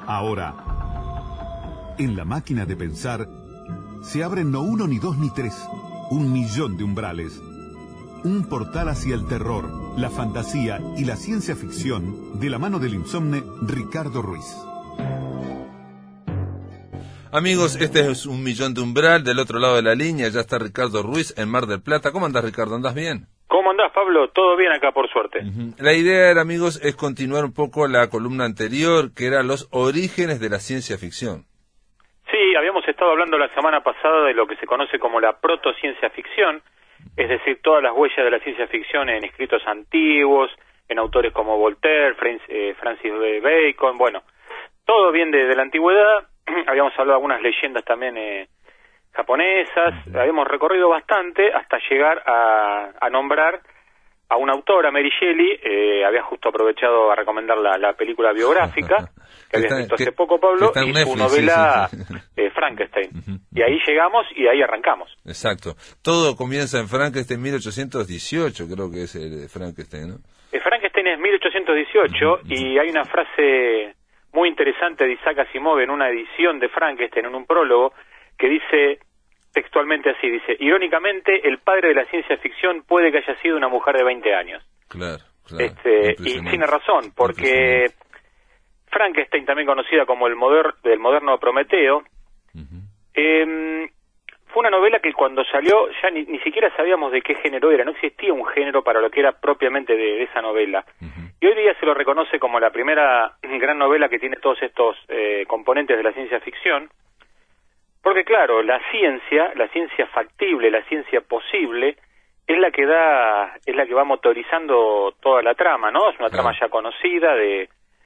Ahora, en la máquina de pensar, se abren no uno, ni dos, ni tres, 1.000.000 de umbrales. Un portal hacia el terror, la fantasía y la ciencia ficción, de la mano del insomne Ricardo Ruiz. Amigos, este es 1.000.000 de umbral. Del otro lado de la línea ya está Ricardo Ruiz en Mar del Plata. ¿Cómo andás, Ricardo? ¿Andás bien? ¿Cómo andás, Pablo? Todo bien acá, por suerte. La idea era, amigos, es continuar un poco la columna anterior, que era los orígenes de la ciencia ficción. Sí, habíamos estado hablando la semana pasada de lo que se conoce como la protociencia ficción, es decir, todas las huellas de la ciencia ficción en escritos antiguos, en autores como Voltaire, Francis Bacon, bueno, todo bien de la antigüedad. Habíamos hablado de algunas leyendas también japonesas, habíamos recorrido bastante hasta llegar a nombrar a una autora, Mary Shelley. Había justo aprovechado a recomendar la película biográfica que habías visto hace poco, Pablo, y su novela Frankenstein. Y ahí llegamos y ahí arrancamos. Exacto. Todo comienza en Frankenstein 1818, creo que es el Frankenstein, ¿no? Frankenstein es 1818 y hay una frase muy interesante de Isaac Asimov en una edición de Frankenstein, en un prólogo, que dice textualmente así, dice: irónicamente, el padre de la ciencia ficción puede que haya sido una mujer de 20 años. Claro. Y tiene razón, porque Frankenstein, también conocida como el moderno Prometeo, fue una novela que cuando salió ya ni siquiera sabíamos de qué género era, no existía un género para lo que era propiamente de esa novela. Y hoy día se lo reconoce como la primera gran novela que tiene todos estos componentes de la ciencia ficción, porque claro, la ciencia factible, la ciencia posible, es la que va motorizando toda la trama, ¿no? Es una trama ya conocida de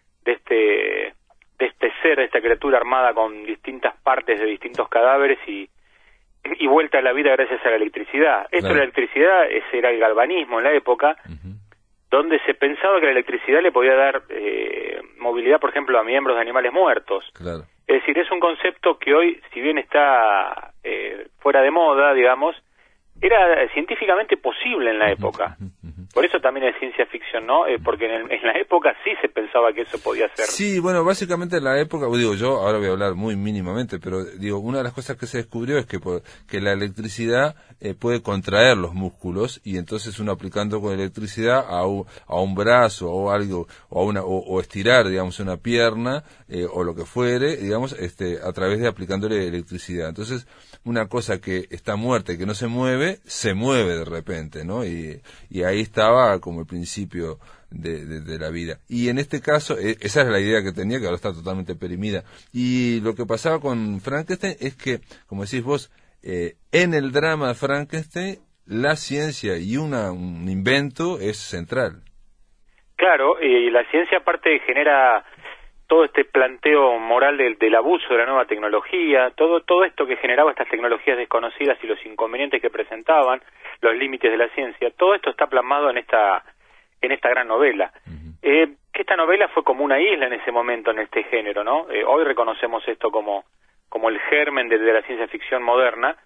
este ser, de esta criatura armada con distintas partes de distintos cadáveres y vuelta a la vida gracias a la electricidad. Esto de la electricidad, ese era el galvanismo en la época, donde se pensaba que la electricidad le podía dar movilidad, por ejemplo, a miembros de animales muertos. Claro. Es decir, es un concepto que hoy, si bien está fuera de moda, digamos, era científicamente posible en la época. Por eso también es ciencia ficción, ¿no? Porque en la época sí se pensaba que eso podía ser. Sí, bueno, básicamente en la época, digo, yo ahora voy a hablar muy mínimamente, pero digo, una de las cosas que se descubrió es que la electricidad puede contraer los músculos, y entonces uno aplicando con electricidad a un brazo o algo, o estirar, digamos, una pierna, o lo que fuere, digamos, a través de aplicándole electricidad. Entonces, una cosa que está muerta y que no se mueve de repente, ¿no? Y ahí estaba como el principio de la vida. Y en este caso, esa es la idea que tenía, que ahora está totalmente perimida. Y lo que pasaba con Frankenstein es que, como decís vos, en el drama de Frankenstein, la ciencia y un invento es central. Claro, y la ciencia aparte genera todo este planteo moral del abuso de la nueva tecnología, todo esto que generaba estas tecnologías desconocidas y los inconvenientes que presentaban, los límites de la ciencia, todo esto está plasmado en esta gran novela. Que esta novela fue como una isla en ese momento en este género, ¿no? Hoy reconocemos esto como el germen de la ciencia ficción moderna,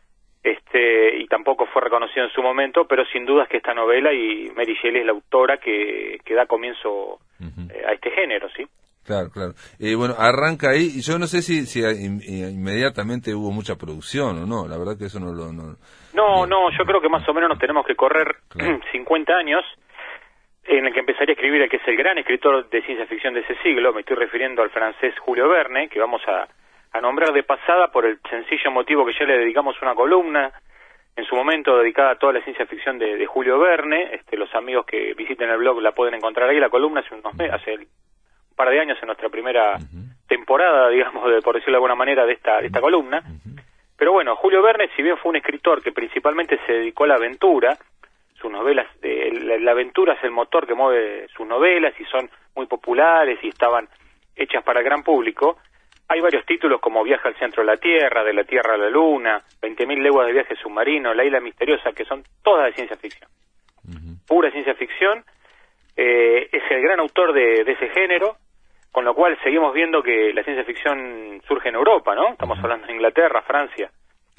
y tampoco fue reconocido en su momento, pero sin duda es que esta novela, y Mary Shelley es la autora que da comienzo a este género, ¿sí? Claro. Bueno, arranca ahí, y yo no sé si inmediatamente hubo mucha producción o no, la verdad que eso No, yo creo que más o menos nos tenemos que correr 50 años en el que empezaría a escribir el que es el gran escritor de ciencia ficción de ese siglo. Me estoy refiriendo al francés Julio Verne, que vamos a nombrar de pasada por el sencillo motivo que ya le dedicamos una columna en su momento dedicada a toda la ciencia ficción de Julio Verne. Los amigos que visiten el blog la pueden encontrar ahí. La columna hace un par de años, en nuestra primera temporada, digamos, por decirlo de alguna manera, de esta columna. Pero bueno, Julio Verne, si bien fue un escritor que principalmente se dedicó a la aventura, sus novelas, la aventura es el motor que mueve sus novelas y son muy populares y estaban hechas para el gran público. Hay varios títulos como Viaje al centro de la Tierra a la Luna, 20.000 leguas de viaje submarino, La isla misteriosa, que son todas de ciencia ficción. Pura ciencia ficción. Es el gran autor de ese género, con lo cual seguimos viendo que la ciencia ficción surge en Europa, ¿no? Estamos hablando de Inglaterra, Francia. Claro.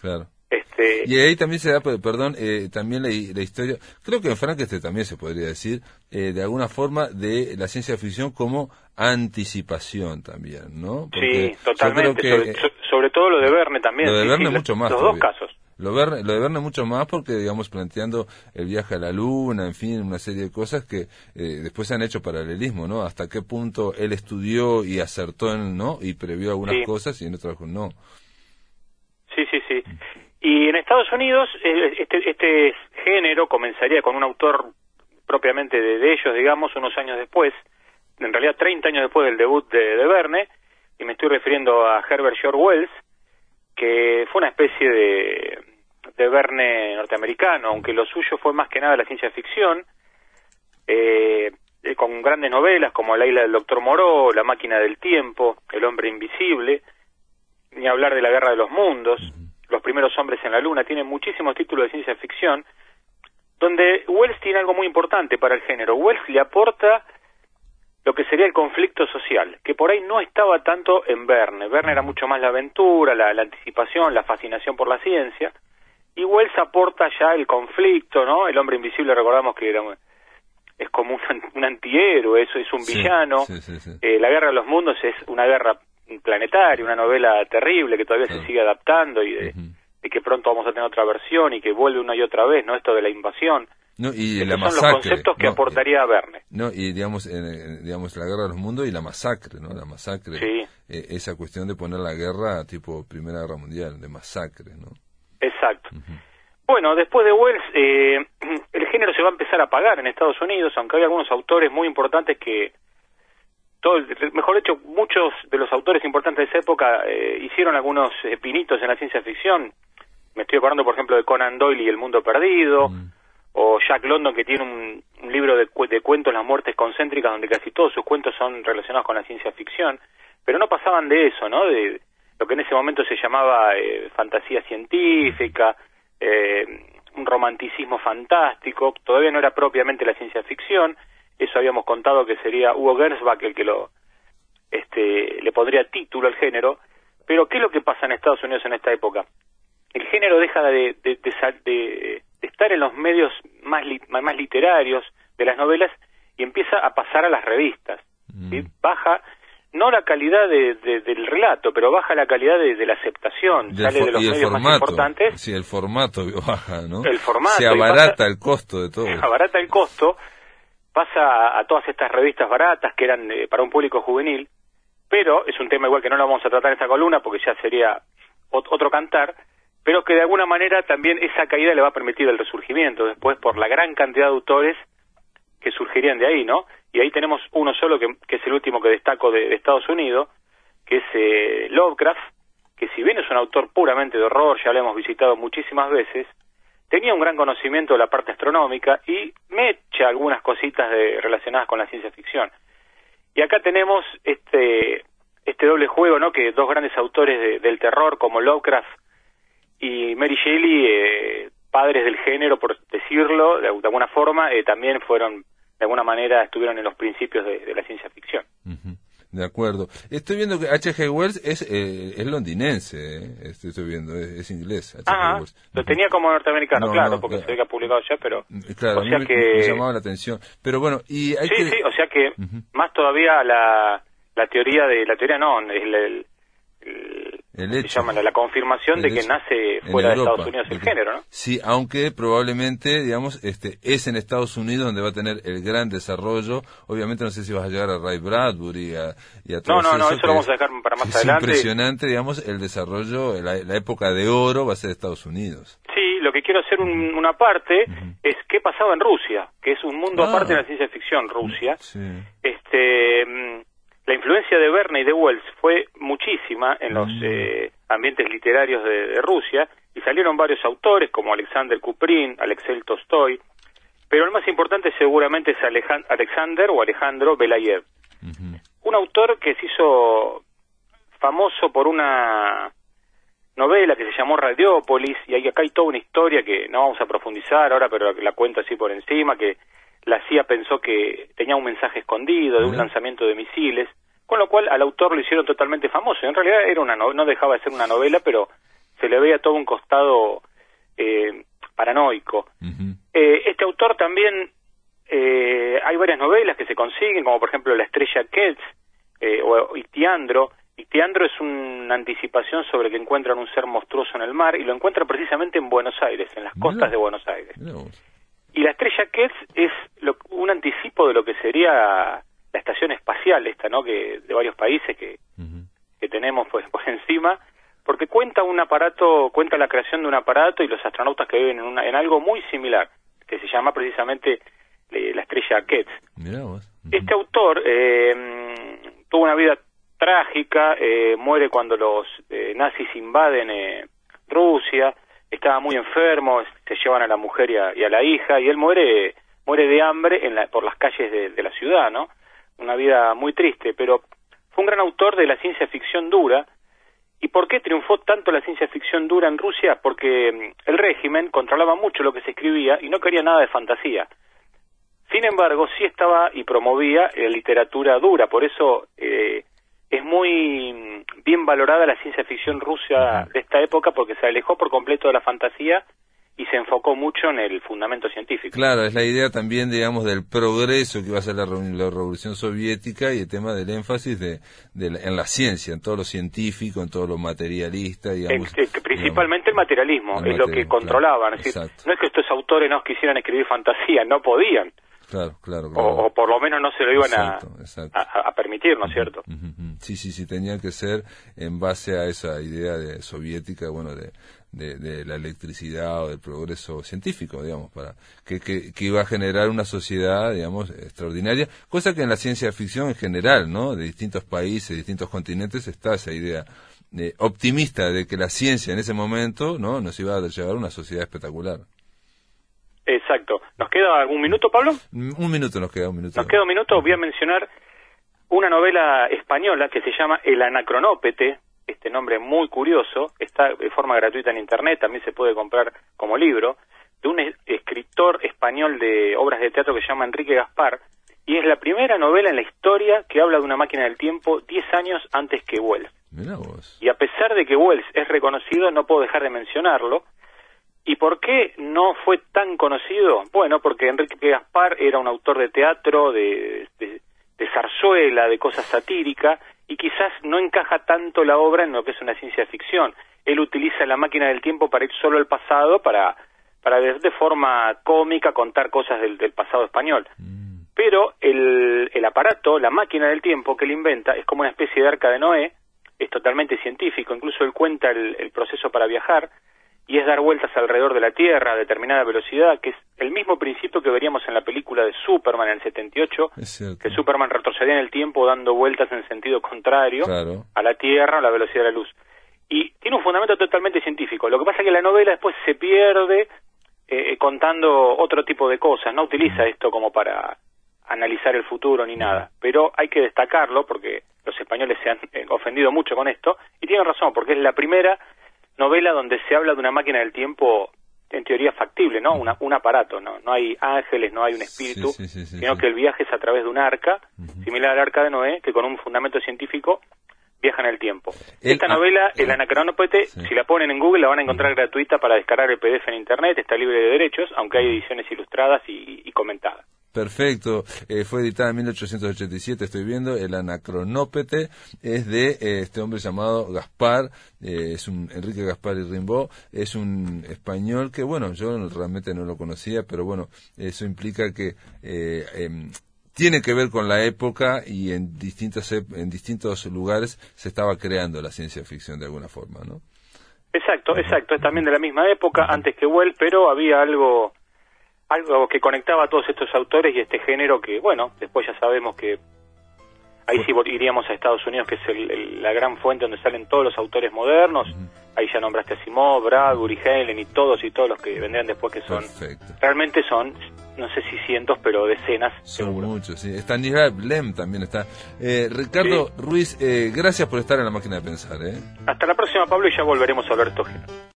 Y ahí también se da, perdón, también la historia, creo que en Frankenstein también se podría decir, de alguna forma, de la ciencia ficción como anticipación también, ¿no? Porque sí, totalmente, sobre todo lo de Verne también. Lo de Verne mucho más. Los dos casos. Lo de Verne mucho más porque, digamos, planteando el viaje a la Luna, en fin, una serie de cosas que después se han hecho paralelismo, ¿no? Hasta qué punto él estudió y acertó ¿no? Y previó algunas cosas y en otras no. Sí. Y en Estados Unidos este género comenzaría con un autor propiamente de ellos, digamos, unos años después, en realidad 30 años después del debut de Verne, y me estoy refiriendo a Herbert George Wells, que fue una especie de Verne norteamericano, aunque lo suyo fue más que nada la ciencia ficción, con grandes novelas como La isla del Doctor Moreau, La máquina del tiempo, El hombre invisible, ni hablar de La guerra de los mundos, Los primeros hombres en la luna. Tiene muchísimos títulos de ciencia ficción, donde Wells tiene algo muy importante para el género. Wells le aporta lo que sería el conflicto social, que por ahí no estaba tanto en Verne. Verne era mucho más la aventura, la anticipación, la fascinación por la ciencia, y Wells aporta ya el conflicto, ¿no? El hombre invisible, recordamos que es como un antihéroe, eso es un villano. La guerra de los mundos es una guerra planetaria, una novela terrible que todavía se sigue adaptando y de que pronto vamos a tener otra versión y que vuelve una y otra vez, ¿no? Esto de la invasión. No, y estos la son masacre, los conceptos que aportaría Verne. No, y digamos la guerra de los mundos y la masacre, ¿no? La masacre, esa cuestión de poner la guerra tipo Primera Guerra Mundial, de masacre, ¿no? Exacto. Bueno, después de Wells, el género se va a empezar a apagar en Estados Unidos, aunque hay algunos autores muy importantes que, mejor dicho, muchos de los autores importantes de esa época hicieron algunos pinitos en la ciencia ficción. Me estoy acordando, por ejemplo, de Conan Doyle y El mundo perdido, o Jack London, que tiene un libro de cuentos, Las muertes concéntricas, donde casi todos sus cuentos son relacionados con la ciencia ficción, pero no pasaban de eso, ¿no? De lo que en ese momento se llamaba fantasía científica, un romanticismo fantástico. Todavía no era propiamente la ciencia ficción. Eso habíamos contado que sería Hugo Gernsback el que le pondría título al género. Pero ¿qué es lo que pasa en Estados Unidos en esta época? El género deja de estar en los medios más literarios de las novelas y empieza a pasar a las revistas. ¿Sí? Baja no la calidad del relato, pero baja la calidad de la aceptación. Sale de los medios más importantes. Sí, el formato baja, ¿no? El formato. Se abarata el costo de todo. Se abarata el costo, pasa a todas estas revistas baratas que eran para un público juvenil, pero es un tema igual que no lo vamos a tratar en esta columna porque ya sería otro cantar, pero que de alguna manera también esa caída le va a permitir el resurgimiento después por la gran cantidad de autores que surgirían de ahí, ¿no? Y ahí tenemos uno solo que es el último que destaco de Estados Unidos, que es Lovecraft, que si bien es un autor puramente de horror, ya lo hemos visitado muchísimas veces, tenía un gran conocimiento de la parte astronómica y me echa algunas cositas relacionadas con la ciencia ficción. Y acá tenemos este doble juego, ¿no? Que dos grandes autores del terror como Lovecraft y Mary Shelley, padres del género, por decirlo, de alguna forma, también fueron, de alguna manera, estuvieron en los principios de la ciencia ficción. De acuerdo. Estoy viendo que H.G. Wells es londinense, estoy viendo, es inglés. H.G. Wells. Lo tenía como norteamericano, porque se ve que ha publicado ya, pero... Claro, o sea me llamaba la atención. Pero bueno, y hay sí, o sea que más todavía la teoría no, el hecho, se llama la confirmación de que nace fuera de Estados Unidos el género, ¿no? Sí, aunque probablemente, digamos, es en Estados Unidos donde va a tener el gran desarrollo. Obviamente no sé si vas a llegar a Ray Bradbury y a todo eso. No, eso lo vamos a dejar para más adelante. Es impresionante, digamos, el desarrollo, la época de oro va a ser Estados Unidos. Sí, lo que quiero hacer una parte es qué pasaba en Rusia, que es un mundo aparte de la ciencia ficción, Rusia. Sí. La influencia de Verne y de Wells fue muchísima en los ambientes literarios de Rusia, y salieron varios autores como Alexander Kuprin, Alexei Tolstoy, pero el más importante seguramente es Alejandro Belayev, un autor que se hizo famoso por una novela que se llamó Radiópolis, y acá hay toda una historia que no vamos a profundizar ahora, pero la cuento así por encima, que la CIA pensó que tenía un mensaje escondido de un lanzamiento de misiles, con lo cual al autor lo hicieron totalmente famoso. En realidad era no dejaba de ser una novela, pero se le veía todo un costado paranoico. Este autor también, hay varias novelas que se consiguen, como por ejemplo La estrella Ketz, o Ictiandro. Ictiandro es una anticipación sobre que encuentran un ser monstruoso en el mar, y lo encuentran precisamente en Buenos Aires, en las costas de Buenos Aires. Y La estrella Ketz es un anticipo de lo que sería la estación espacial esta, ¿no? Que de varios países que tenemos pues por encima, porque cuenta la creación de un aparato y los astronautas que viven en algo muy similar, que se llama precisamente la estrella Ketz. Mirá vos. Este autor tuvo una vida trágica, muere cuando los nazis invaden Rusia, estaba muy enfermo, se llevan a la mujer y a la hija, y él muere de hambre por las calles de la ciudad, ¿no? Una vida muy triste, pero fue un gran autor de la ciencia ficción dura. ¿Y por qué triunfó tanto la ciencia ficción dura en Rusia? Porque el régimen controlaba mucho lo que se escribía y no quería nada de fantasía. Sin embargo, sí estaba y promovía literatura dura, por eso es muy bien valorada la ciencia ficción rusa de esta época, porque se alejó por completo de la fantasía y se enfocó mucho en el fundamento científico. Claro, es la idea también, digamos, del progreso que iba a ser la revolución soviética, y el tema del énfasis en la ciencia, en todo lo científico, en todo lo materialista, digamos. Principalmente el materialismo, es lo que controlaban. Claro, es decir, no es que estos autores no quisieran escribir fantasía, no podían. Claro. O por lo menos no se lo iban a permitir, ¿no es cierto? Sí, tenía que ser en base a esa idea soviética, bueno, de la electricidad o del progreso científico, digamos, para que iba a generar una sociedad, digamos, extraordinaria, cosa que en la ciencia ficción en general, ¿no? De distintos países, distintos continentes, está esa idea optimista de que la ciencia en ese momento, ¿no? Nos iba a llevar a una sociedad espectacular. Exacto. ¿Nos queda algún minuto, Pablo? Un minuto nos queda. Nos queda un minuto. Voy a mencionar una novela española que se llama El Anacronópete. Este nombre muy curioso, está de forma gratuita en internet, también se puede comprar como libro, de un escritor español de obras de teatro que se llama Enrique Gaspar, y es la primera novela en la historia que habla de una máquina del tiempo 10 años antes que Wells. Mirá vos. Y a pesar de que Wells es reconocido, no puedo dejar de mencionarlo. ¿Y por qué no fue tan conocido? Bueno, porque Enrique Gaspar era un autor de teatro, de zarzuela, de cosas satíricas, y quizás no encaja tanto la obra en lo que es una ciencia ficción. Él utiliza la máquina del tiempo para ir solo al pasado, para de forma cómica contar cosas del pasado español. Pero el aparato, la máquina del tiempo que él inventa, es como una especie de arca de Noé, es totalmente científico, incluso él cuenta el proceso para viajar, y es dar vueltas alrededor de la Tierra a determinada velocidad, que es el mismo principio que veríamos en la película de Superman en el 78, que Superman retrocedía en el tiempo dando vueltas en sentido contrario a la Tierra a la velocidad de la luz. Y tiene un fundamento totalmente científico. Lo que pasa es que la novela después se pierde contando otro tipo de cosas, no utiliza esto como para analizar el futuro ni nada, pero hay que destacarlo porque los españoles se han ofendido mucho con esto, y tienen razón, porque es la primera novela donde se habla de una máquina del tiempo en teoría factible, ¿no? Un aparato, no hay ángeles, no hay un espíritu, sino que el viaje es a través de un arca, similar al arca de Noé, que con un fundamento científico viaja en el tiempo. Esta novela, El Anacronópete, si la ponen en Google la van a encontrar gratuita para descargar el PDF en internet, está libre de derechos, aunque hay ediciones ilustradas y comentadas. Perfecto, fue editada en 1887, estoy viendo. El Anacronópete es de este hombre llamado Gaspar, es un Enrique Gaspar y Rimbaud, es un español que, bueno, yo realmente no lo conocía, pero bueno, eso implica que tiene que ver con la época, y en distintos lugares se estaba creando la ciencia ficción de alguna forma, ¿no? Exacto, es también de la misma época, antes que Wells, pero había algo que conectaba a todos estos autores y este género que, bueno, después ya sabemos que ahí sí iríamos a Estados Unidos, que es la gran fuente donde salen todos los autores modernos. Ahí ya nombraste a Asimov, Bradbury, Helen y todos los que vendrían después, que son, realmente son, no sé si cientos, pero decenas. Son seguro. Muchos, sí. Stanislav Lem también está. Ricardo Ruiz, gracias por estar en La Máquina de Pensar. Hasta la próxima, Pablo, y ya volveremos a hablar de estos géneros.